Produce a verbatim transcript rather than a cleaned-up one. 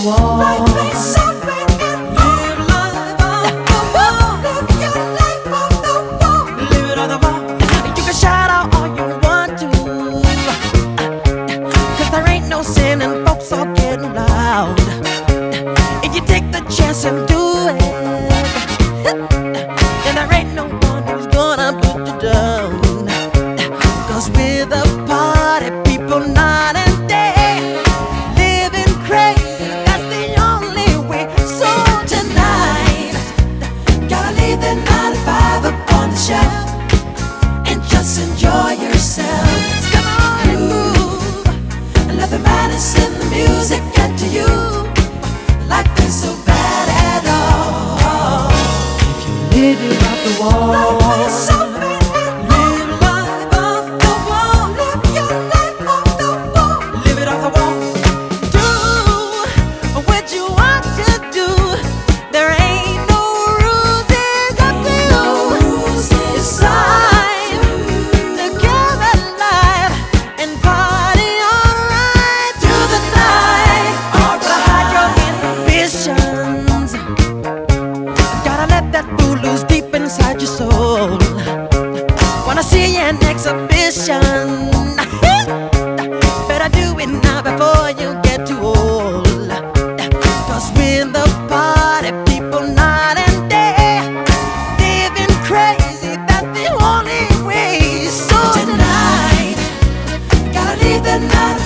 wall. Life ain't something in Live life off the wall. Live your life off the wall. Live it on the wall. You can shout out all you want to, 'cause there ain't no sin and folks are getting loud. If you take the chance and do it, then there ain't no one who's gonna put you down. 'Cause with a party, people night and day, living crazy, that's the only way. So tonight, gotta leave the nine to five up on the shelf and just enjoy yourself. Come on and move, and let the madness in the music get to you. Life ain't so bad at all. Live it off the wall. Life ain't so bad at all. Live life off the wall. Live your life off the wall. Live it off the wall. Do what you want to do. There ain't no rules, it's up to you. It's time to get alive and party alright through the night. Gotta hide your inhibitions. Gotta let that fool loose deep inside your soul. Wanna see an exhibition? Better do it now before you get too old. 'Cause with the party, people night and day, living crazy, that's the only way. So tonight, gotta leave the night